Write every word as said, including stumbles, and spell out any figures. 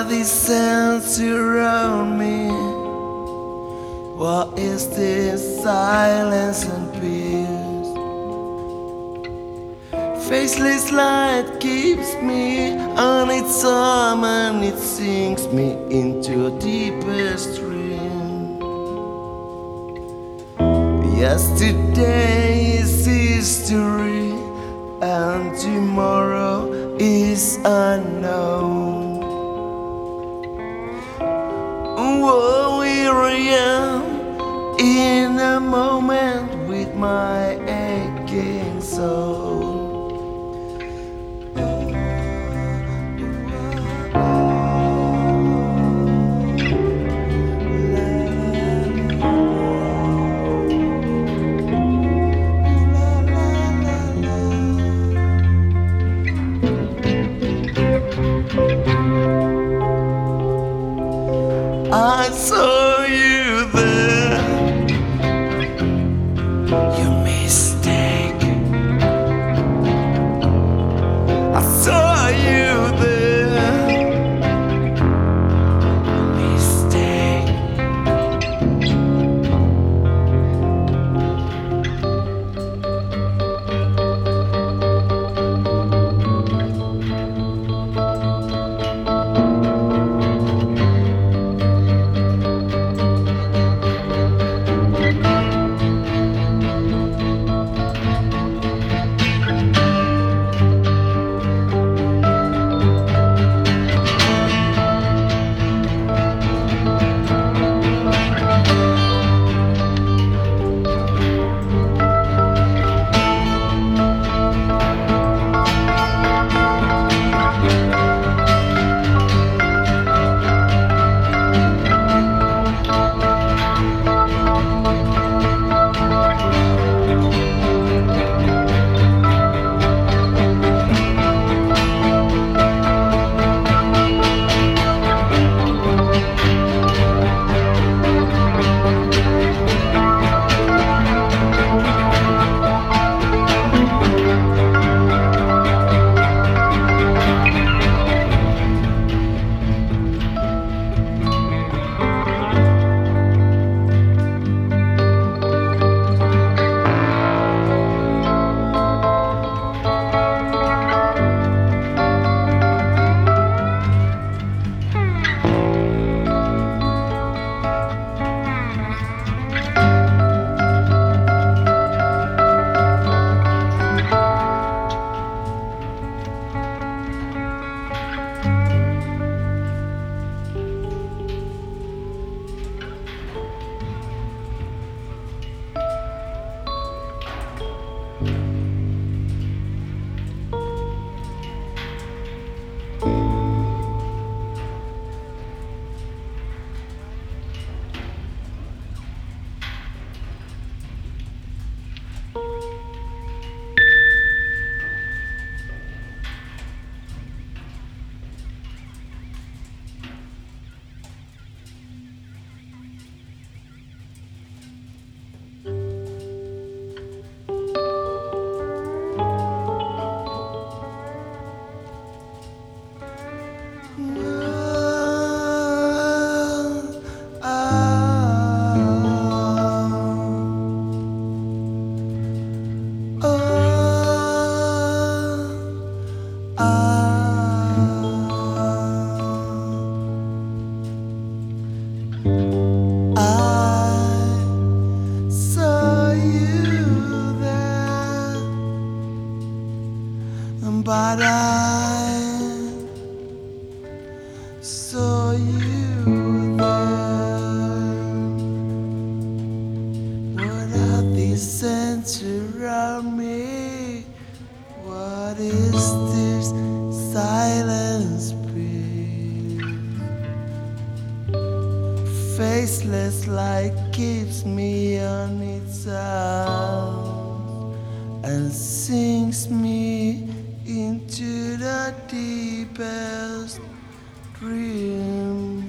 these sounds around me? What is this silence and peace? Faceless light keeps me on its arm, and it sinks me into a deeper stream. Yesterday is history, and tomorrow is unknown. Oh, here I am in a moment with my aching soul. I saw you there, your mistake. I saw you there, your mistake. But I saw you there. What are these scents around me? What is this silence breeze? Faceless light keeps me on its arms and sinks me into the deepest dream.